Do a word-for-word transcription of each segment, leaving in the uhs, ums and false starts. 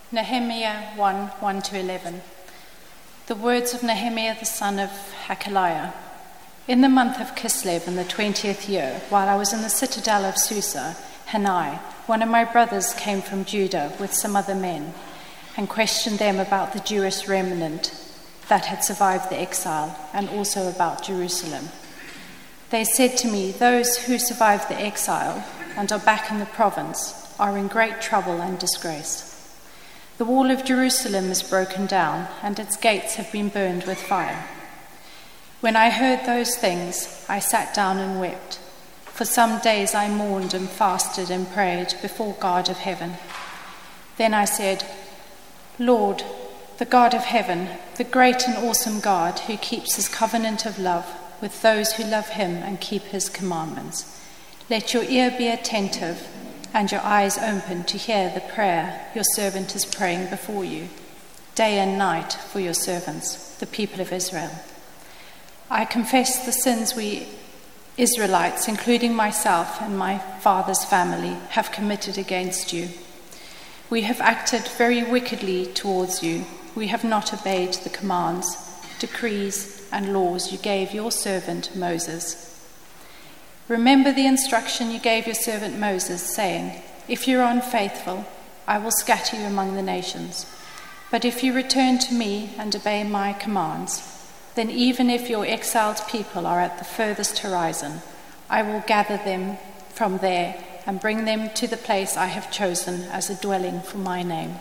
Nehemiah one, one to eleven. The words of Nehemiah the son of Hakaliah. In the month of Kislev in the twentieth year, while I was in the citadel of Susa, Hanai, one of my brothers, came from Judah with some other men and questioned them about the Jewish remnant that had survived the exile and also about Jerusalem. They said to me, "Those who survived the exile and are back in the province are in great trouble and disgrace. The wall of Jerusalem is broken down and its gates have been burned with fire." When I heard those things, I sat down and wept. For some days I mourned and fasted and prayed before God of heaven. Then I said, "Lord, the God of heaven, the great and awesome God who keeps his covenant of love with those who love him and keep his commandments, let your ear be attentive and your eyes open to hear the prayer your servant is praying before you, day and night for your servants, the people of Israel. I confess the sins we Israelites, including myself and my father's family, have committed against you. We have acted very wickedly towards you. We have not obeyed the commands, decrees, and laws you gave your servant Moses. Remember the instruction you gave your servant Moses, saying, 'If you are unfaithful, I will scatter you among the nations. But if you return to me and obey my commands, then even if your exiled people are at the furthest horizon, I will gather them from there and bring them to the place I have chosen as a dwelling for my name.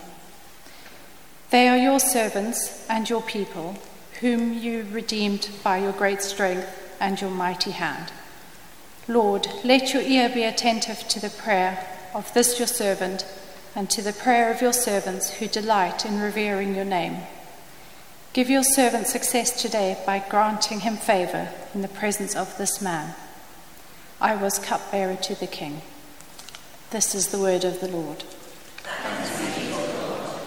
They are your servants and your people, whom you redeemed by your great strength and your mighty hand. Lord, let your ear be attentive to the prayer of this your servant and to the prayer of your servants who delight in revering your name. Give your servant success today by granting him favor in the presence of this man." I was cupbearer to the king. This is the word of the Lord. Thanks be to the Lord.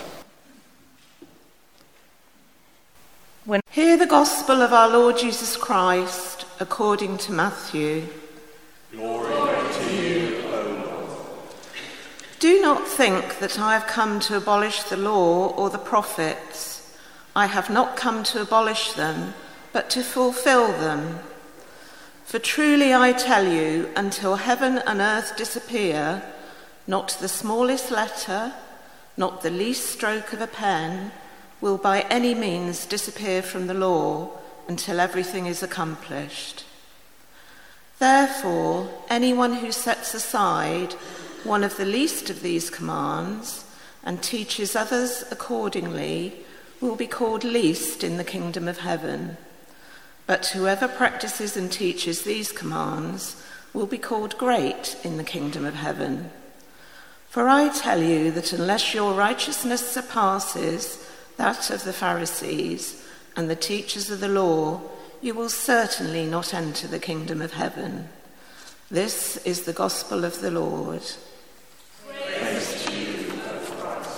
When hear the gospel of our Lord Jesus Christ according to Matthew. Glory to you, O Lord. Do not think that I have come to abolish the law or the prophets. I have not come to abolish them, but to fulfill them. For truly I tell you, until heaven and earth disappear, not the smallest letter, not the least stroke of a pen, will by any means disappear from the law until everything is accomplished. Therefore, anyone who sets aside one of the least of these commands and teaches others accordingly will be called least in the kingdom of heaven. But whoever practices and teaches these commands will be called great in the kingdom of heaven. For I tell you that unless your righteousness surpasses that of the Pharisees and the teachers of the law, you will certainly not enter the kingdom of heaven. This is the gospel of the Lord. Praise to you, O Christ.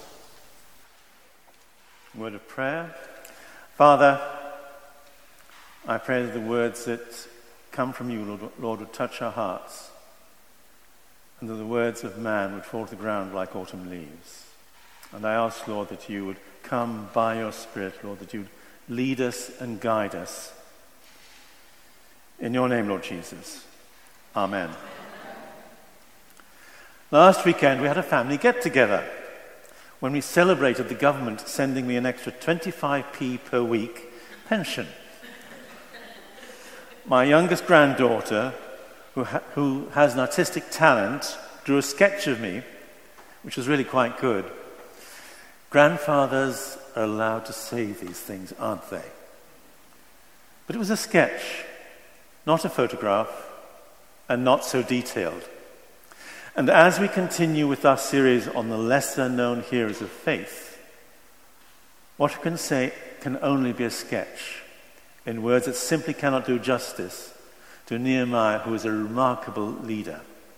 Word of prayer. Father, I pray that the words that come from you, Lord, Lord, would touch our hearts, and that the words of man would fall to the ground like autumn leaves. And I ask, Lord, that you would come by your Spirit, Lord, that you would lead us and guide us. In your name, Lord Jesus. Amen. Last weekend we had a family get-together when we celebrated the government sending me an extra twenty-five p per week pension. My youngest granddaughter, who, ha- who has an artistic talent, drew a sketch of me, which was really quite good. Grandfathers are allowed to say these things, aren't they? But it was a sketch, not a photograph, and not so detailed. And as we continue with our series on the lesser-known heroes of faith, what we can say can only be a sketch, in words that simply cannot do justice to Nehemiah, who is a remarkable leader.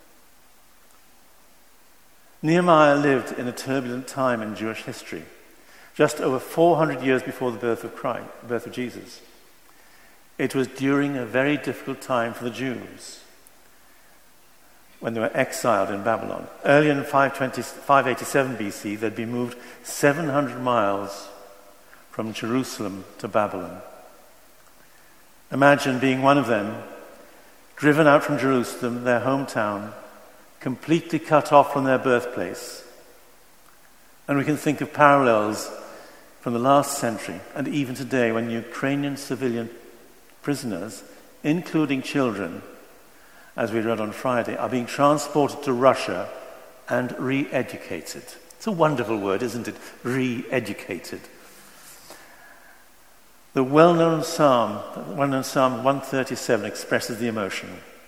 Nehemiah lived in a turbulent time in Jewish history, just over four hundred years before the birth of Christ, the birth of Jesus. It was during a very difficult time for the Jews. when they were exiled in Babylon. Earlier in five eighty-seven B C, they'd been moved seven hundred miles from Jerusalem to Babylon. Imagine being one of them, driven out from Jerusalem, their hometown, completely cut off from their birthplace. And we can think of parallels from the last century and even today when Ukrainian civilian prisoners, including children, as we read on Friday, are being transported to Russia and re-educated. It's a wonderful word, isn't it? Re-educated. The well-known psalm, well-known Psalm one thirty-seven expresses the emotion.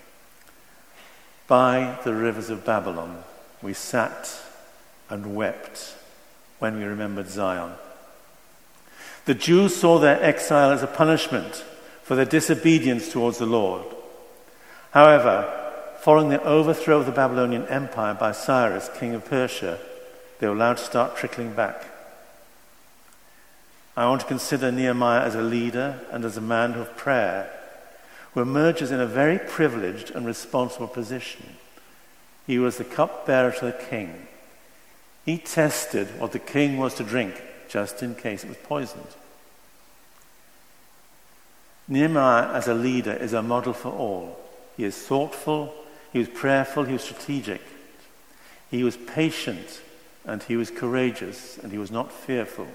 By the rivers of Babylon, we sat and wept when we remembered Zion. The Jews saw their exile as a punishment for their disobedience towards the Lord. However, following the overthrow of the Babylonian Empire by Cyrus, king of Persia, they were allowed to start trickling back. I want to consider Nehemiah as a leader and as a man of prayer who emerges in a very privileged and responsible position. He was the cupbearer to the king. He tested what the king was to drink, just in case it was poisoned. Nehemiah as a leader is a model for all. He is thoughtful, he was prayerful, he was strategic. He was patient, and he was courageous, and he was not fearful.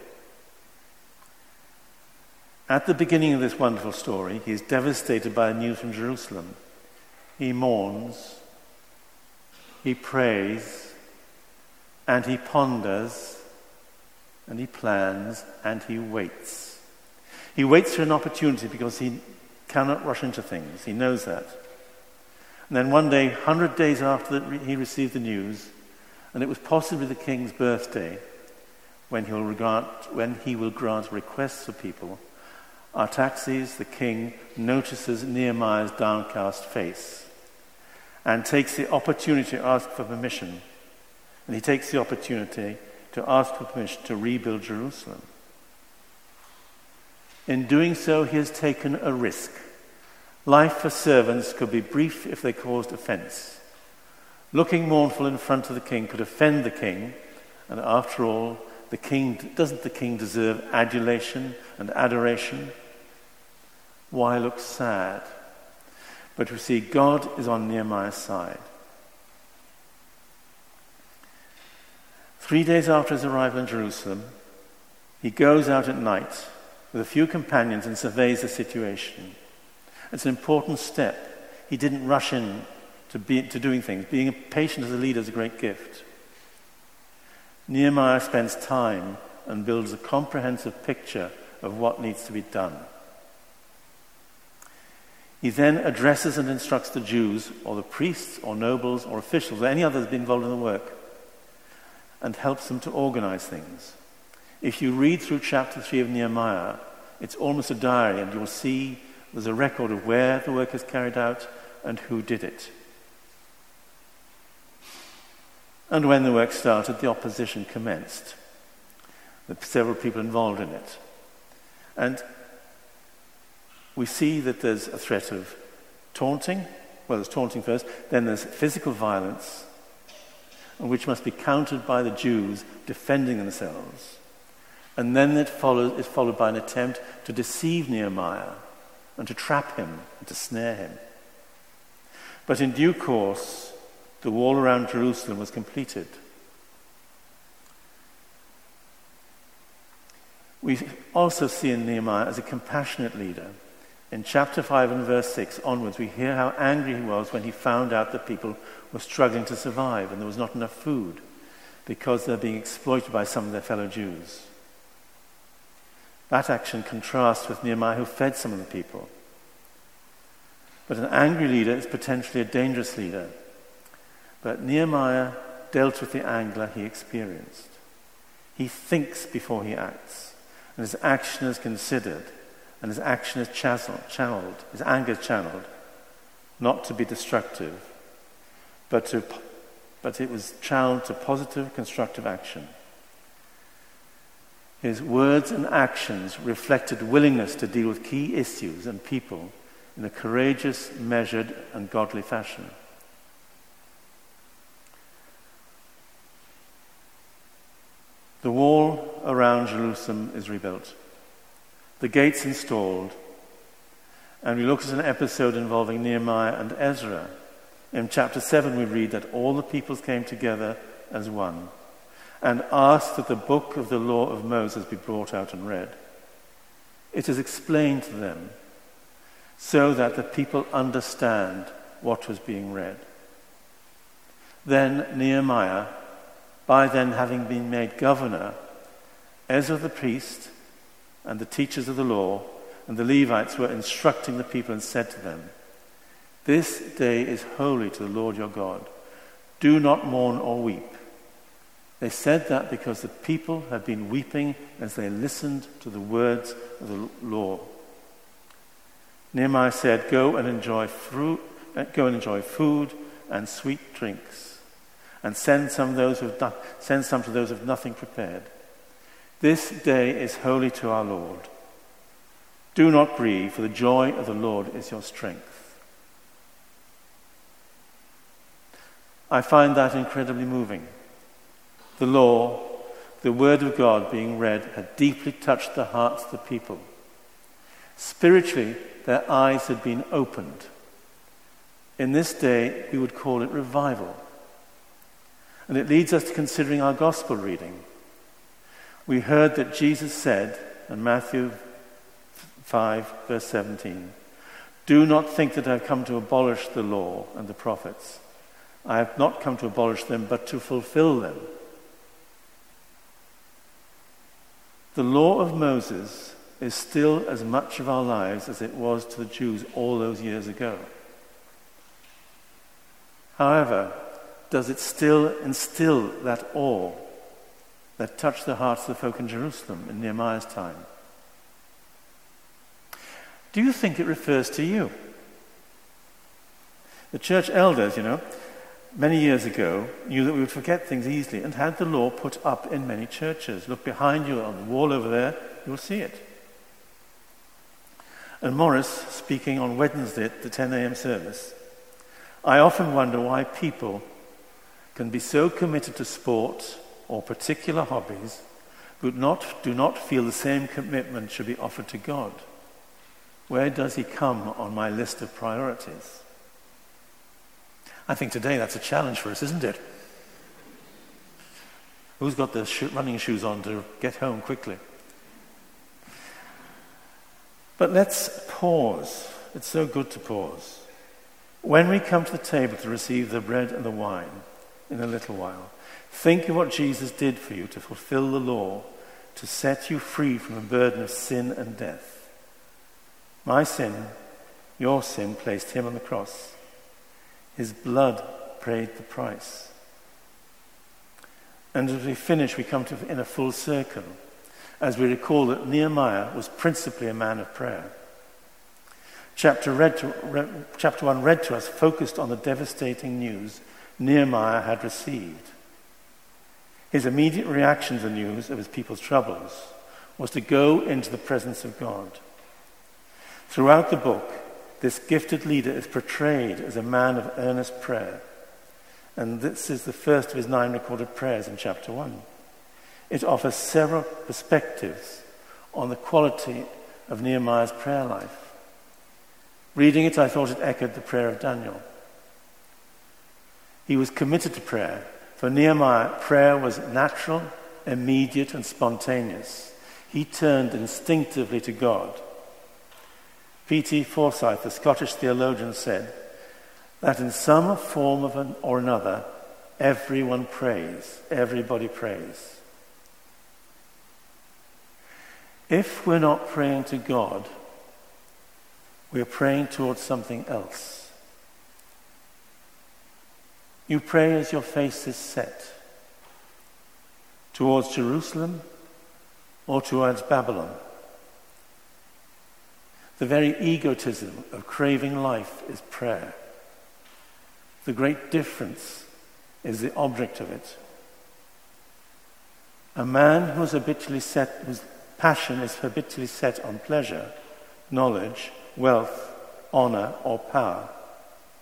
At the beginning of this wonderful story, he is devastated by the news from Jerusalem. He mourns, he prays, and he ponders, and he plans, and he waits. He waits for an opportunity because he cannot rush into things. He knows that. And then one day, one hundred days after he received the news, and it was possibly the king's birthday, when he will grant, when he will grant requests for people, Artaxerxes, the king, notices Nehemiah's downcast face and takes the opportunity to ask for permission. And he takes the opportunity to ask for permission to rebuild Jerusalem. In doing so, he has taken a risk. Life for servants could be brief if they caused offense. Looking mournful in front of the king could offend the king, and after all, the king doesn't the king deserve adulation and adoration? Why look sad? But we see God is on Nehemiah's side. Three days after his arrival in Jerusalem, he goes out at night with a few companions and surveys the situation. It's an important step. He didn't rush in to, be, to doing things. Being patient as a leader is a great gift. Nehemiah spends time and builds a comprehensive picture of what needs to be done. He then addresses and instructs the Jews, or the priests, or nobles, or officials, or any others involved in the work, and helps them to organize things. If you read through chapter three of Nehemiah, it's almost a diary, and you'll see there's a record of where the work is carried out and who did it. And when the work started, the opposition commenced. There were several people involved in it. And we see that there's a threat of taunting. Well, there's taunting first. Then there's physical violence, which must be countered by the Jews defending themselves. And then it follows, is followed by an attempt to deceive Nehemiah and to trap him and to snare him. But in due course, the wall around Jerusalem was completed. We also see in Nehemiah as a compassionate leader. In chapter five and verse six onwards, we hear how angry he was when he found out that people were struggling to survive and there was not enough food because they're being exploited by some of their fellow Jews. That action contrasts with Nehemiah, who fed some of the people. But an angry leader is potentially a dangerous leader. But Nehemiah dealt with the anger he experienced. He thinks before he acts, and his action is considered, and his action is channeled, his anger is channeled, not to be destructive, but to, but it was channeled to positive, constructive action. His words and actions reflected willingness to deal with key issues and people in a courageous, measured, and godly fashion. The wall around Jerusalem is rebuilt, the gates installed, and we look at an episode involving Nehemiah and Ezra. In chapter seven we read that all the peoples came together as one and asked that the book of the law of Moses be brought out and read. It is explained to them so that the people understand what was being read. Then Nehemiah, by then having been made governor, Ezra the priest and the teachers of the law and the Levites were instructing the people and said to them, "This day is holy to the Lord your God. Do not mourn or weep." They said that because the people had been weeping as they listened to the words of the law. Nehemiah said, "Go and enjoy fruit, go and enjoy food and sweet drinks, and send some those who have no, send some to those who have nothing prepared. This day is holy to our Lord. Do not grieve, for the joy of the Lord is your strength." I find that incredibly moving. The law, the word of God being read, had deeply touched the hearts of the people. Spiritually, their eyes had been opened. In this day, we would call it revival. And it leads us to considering our gospel reading. We heard that Jesus said in Matthew five, verse seventeen, "Do not think that I have come to abolish the law and the prophets. I have not come to abolish them, but to fulfill them." The law of Moses is still as much of our lives as it was to the Jews all those years ago. However, does it still instill that awe that touched the hearts of the folk in Jerusalem in Nehemiah's time? Do you think it refers to you? The church elders, you know, many years ago knew that we would forget things easily and had the law put up in many churches. Look behind you on the wall over there, you'll see it. And Morris, speaking on Wednesday at the ten a.m. service, "I often wonder why people can be so committed to sport or particular hobbies but not, do not feel the same commitment should be offered to God. Where does he come on my list of priorities?" I think today that's a challenge for us, isn't it? Who's got the sh- running shoes on to get home quickly? But let's pause. It's so good to pause. When we come to the table to receive the bread and the wine in a little while, think of what Jesus did for you to fulfill the law, to set you free from the burden of sin and death. My sin, your sin, placed him on the cross. His blood paid the price. And as we finish, we come to in a full circle, as we recall that Nehemiah was principally a man of prayer. Chapter, read to, re, chapter one read to us focused on the devastating news Nehemiah had received. His immediate reaction to the news of his people's troubles was to go into the presence of God. Throughout the book, this gifted leader is portrayed as a man of earnest prayer. And this is the first of his nine recorded prayers in chapter one. It offers several perspectives on the quality of Nehemiah's prayer life. Reading it, I thought it echoed the prayer of Daniel. He was committed to prayer. For Nehemiah, prayer was natural, immediate, and spontaneous. He turned instinctively to God. P T Forsyth, the Scottish theologian, said that in some form of an, or another, everyone prays, everybody prays. If we're not praying to God, we're praying towards something else. You pray as your face is set, towards Jerusalem or towards Babylon. The very egotism of craving life is prayer. The great difference is the object of it. A man who is habitually set, whose passion is habitually set on pleasure, knowledge, wealth, honor, or power,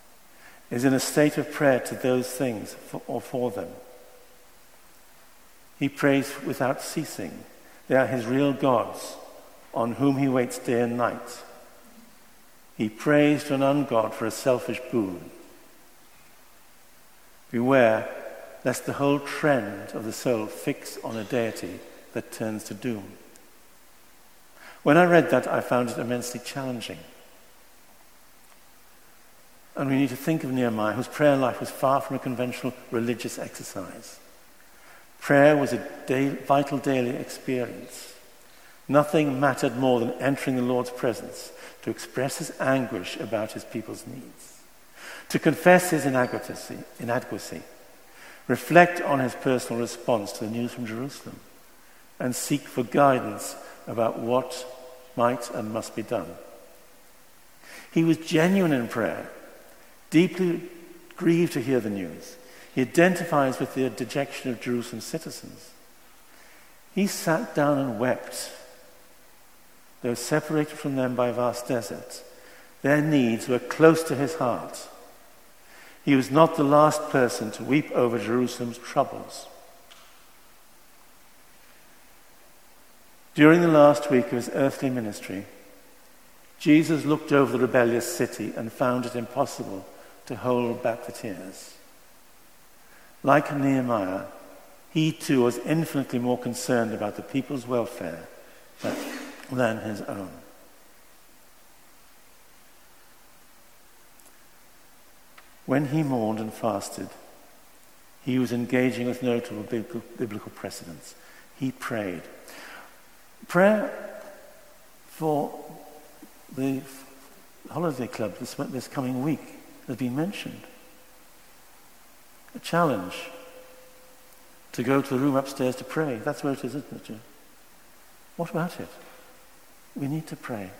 is in a state of prayer to those things for, or for them. He prays without ceasing. They are his real gods, on whom he waits day and night. He prays to an ungod for a selfish boon. Beware lest the whole trend of the soul fix on a deity that turns to doom. When I read that, I found it immensely challenging. And we need to think of Nehemiah, whose prayer life was far from a conventional religious exercise. Prayer was a day, vital daily experience. Nothing mattered more than entering the Lord's presence to express his anguish about his people's needs, to confess his inadequacy, inadequacy, reflect on his personal response to the news from Jerusalem, and seek for guidance about what might and must be done. He was genuine in prayer, deeply grieved to hear the news. He identifies with the dejection of Jerusalem's citizens. He sat down and wept. Though separated from them by a vast desert, their needs were close to his heart. He was not the last person to weep over Jerusalem's troubles. During the last week of his earthly ministry, Jesus looked over the rebellious city and found it impossible to hold back the tears. Like Nehemiah, he too was infinitely more concerned about the people's welfare than his own. When he mourned and fasted, he was engaging with notable biblical precedents. He prayed. Prayer for the holiday club this, this coming week has been mentioned. A challenge to go to the room upstairs to pray. That's where it is, isn't it, Jim? What about it? We need to pray.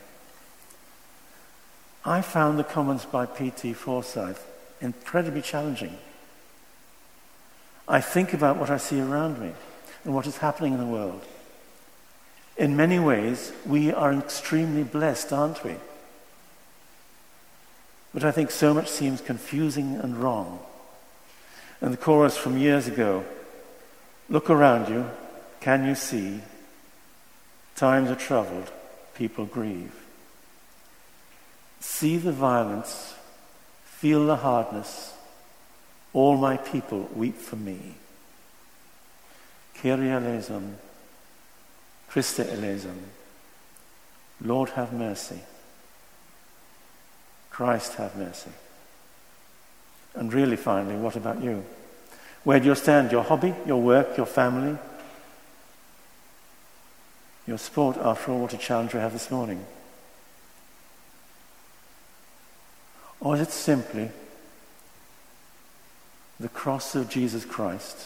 I found the comments by P T Forsyth incredibly challenging. I think about what I see around me and what is happening in the world. In many ways, we are extremely blessed, aren't we? But I think so much seems confusing and wrong. And the chorus from years ago, look around you, can you see? Times are troubled, people grieve. See the violence, feel the hardness, all my people weep for me. Kyrie eleison, Christe eleison, Lord have mercy, Christ have mercy. And really finally, what about you? Where do you stand? Your hobby, your work, your family, your sport? After all, what a challenge we have this morning. Or is it simply the cross of Jesus Christ,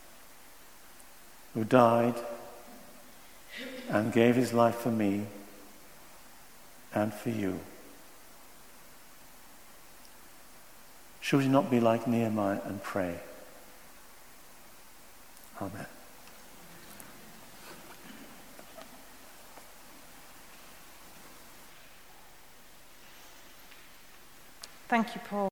who died and gave his life for me and for you? Should we not be like Nehemiah and pray? Amen. Thank you, Paul.